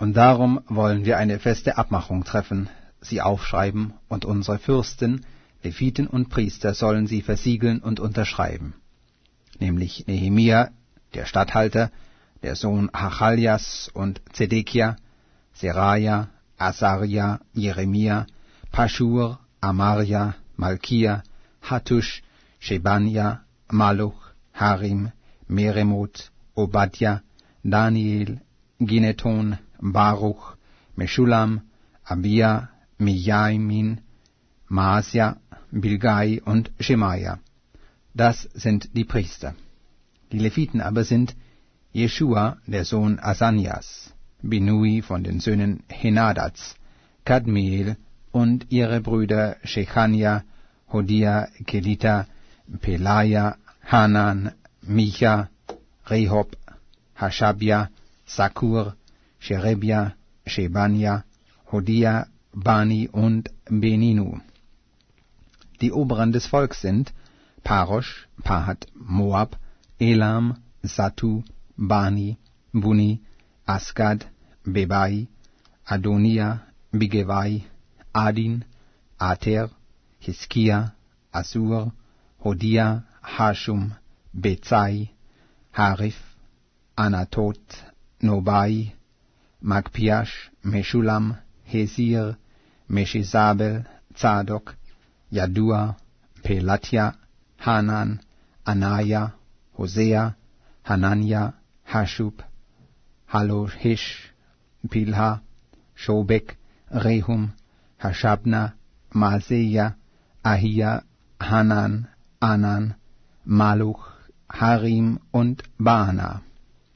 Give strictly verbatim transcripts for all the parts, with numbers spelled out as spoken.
Und darum wollen wir eine feste Abmachung treffen, sie aufschreiben, und unsere Fürsten, Leviten und Priester sollen sie versiegeln und unterschreiben. Nämlich Nehemia, der Statthalter, der Sohn Hachaljas und Zedekia, Seraja, Asaria, Jeremia, Paschur, Amaria, Malkia, Hattusch, Shebania, Maluch, Harim, Meremot, Obadja, Daniel, Gineton, Baruch, Meschulam, Abia, Mijaimin, Maasia, Bilgai und Schemaja. Das sind die Priester. Die Leviten aber sind Jeschua, der Sohn Asanias, Binui von den Söhnen Henadats, Kadmiel und ihre Brüder Shechania, Hodia, Kelita, Pelaja, Hanan, Micha, Rehob, Hashabia, Sakur, Sherebia, Shebania, Hodia, Bani und Beninu. Die Oberen des Volks sind Parosh, Pahat, Moab, Elam, Satu, Bani, Buni, Asgad, Bebai, Adonia, Bigevai, Adin, Ater, Hiskia, Assur, Hodia, Hashum, Bezai, Harif, Anatot, Nobai, Magpiash, Meschulam, Hesir, Meshisabel, Zadok, Jadua, Pelatja, Hanan, Anaya, Hosea, Hanania, Hashub, Halohish, Pilha, Shobek, Rehum, Hashabna, Maaseia, Ahia, Hanan, Anan, Maluch, Harim und Baana.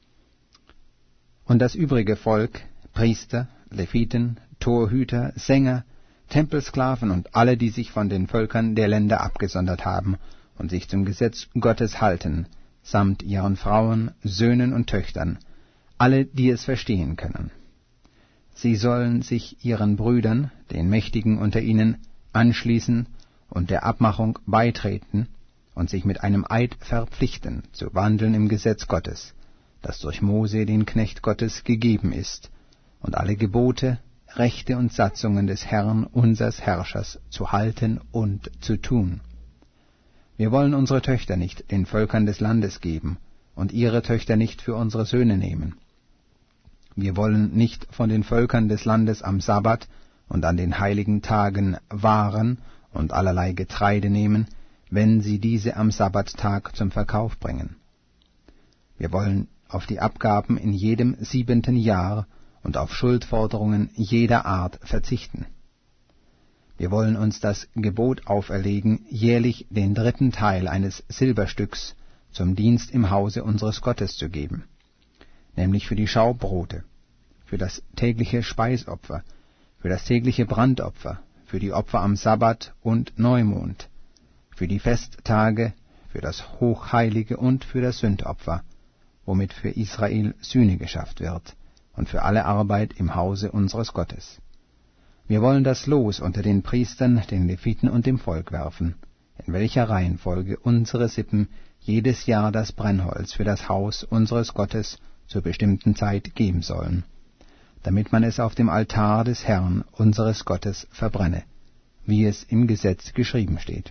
Und das übrige Volk, Priester, Leviten, Torhüter, Sänger, Tempelsklaven und alle, die sich von den Völkern der Länder abgesondert haben und sich zum Gesetz Gottes halten, samt ihren Frauen, Söhnen und Töchtern, alle, die es verstehen können. Sie sollen sich ihren Brüdern, den Mächtigen unter ihnen, anschließen und der Abmachung beitreten und sich mit einem Eid verpflichten, zu wandeln im Gesetz Gottes, das durch Mose, den Knecht Gottes, gegeben ist, und alle Gebote, Rechte und Satzungen des Herrn, unsers Herrschers, zu halten und zu tun. Wir wollen unsere Töchter nicht den Völkern des Landes geben und ihre Töchter nicht für unsere Söhne nehmen. Wir wollen nicht von den Völkern des Landes am Sabbat und an den heiligen Tagen Waren und allerlei Getreide nehmen, wenn sie diese am Sabbattag zum Verkauf bringen. Wir wollen auf die Abgaben in jedem siebenten Jahr und auf Schuldforderungen jeder Art verzichten. Wir wollen uns das Gebot auferlegen, jährlich den dritten Teil eines Silberstücks zum Dienst im Hause unseres Gottes zu geben, nämlich für die Schaubrote, für das tägliche Speisopfer, für das tägliche Brandopfer, für die Opfer am Sabbat und Neumond, für die Festtage, für das Hochheilige und für das Sündopfer, womit für Israel Sühne geschafft wird, und für alle Arbeit im Hause unseres Gottes. Wir wollen das Los unter den Priestern, den Leviten und dem Volk werfen, in welcher Reihenfolge unsere Sippen jedes Jahr das Brennholz für das Haus unseres Gottes zur bestimmten Zeit geben sollen, damit man es auf dem Altar des Herrn, unseres Gottes, verbrenne, wie es im Gesetz geschrieben steht.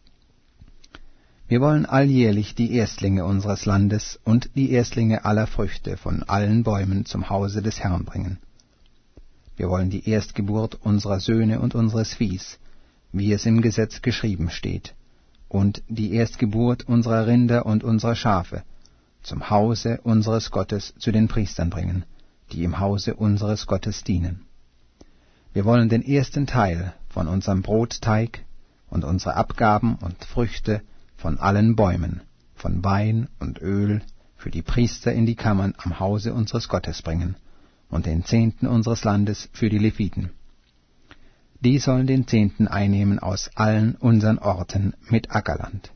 Wir wollen alljährlich die Erstlinge unseres Landes und die Erstlinge aller Früchte von allen Bäumen zum Hause des Herrn bringen. Wir wollen die Erstgeburt unserer Söhne und unseres Viehs, wie es im Gesetz geschrieben steht, und die Erstgeburt unserer Rinder und unserer Schafe zum Hause unseres Gottes zu den Priestern bringen, die im Hause unseres Gottes dienen. Wir wollen den ersten Teil von unserem Brotteig und unsere Abgaben und Früchte von allen Bäumen, von Wein und Öl für die Priester in die Kammern am Hause unseres Gottes bringen, und den Zehnten unseres Landes für die Leviten. Die sollen den Zehnten einnehmen aus allen unseren Orten mit Ackerland.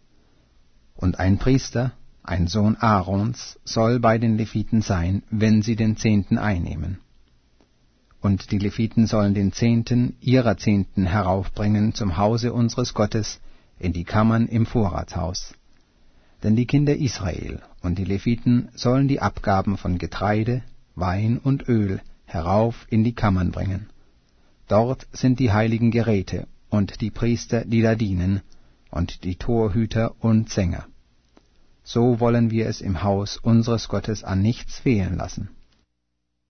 Und ein Priester, ein Sohn Aarons, soll bei den Leviten sein, wenn sie den Zehnten einnehmen. Und die Leviten sollen den Zehnten ihrer Zehnten heraufbringen zum Hause unseres Gottes, in die Kammern im Vorratshaus. Denn die Kinder Israel und die Leviten sollen die Abgaben von Getreide, Wein und Öl herauf in die Kammern bringen. Dort sind die heiligen Geräte und die Priester, die da dienen, und die Torhüter und Sänger. So wollen wir es im Haus unseres Gottes an nichts fehlen lassen.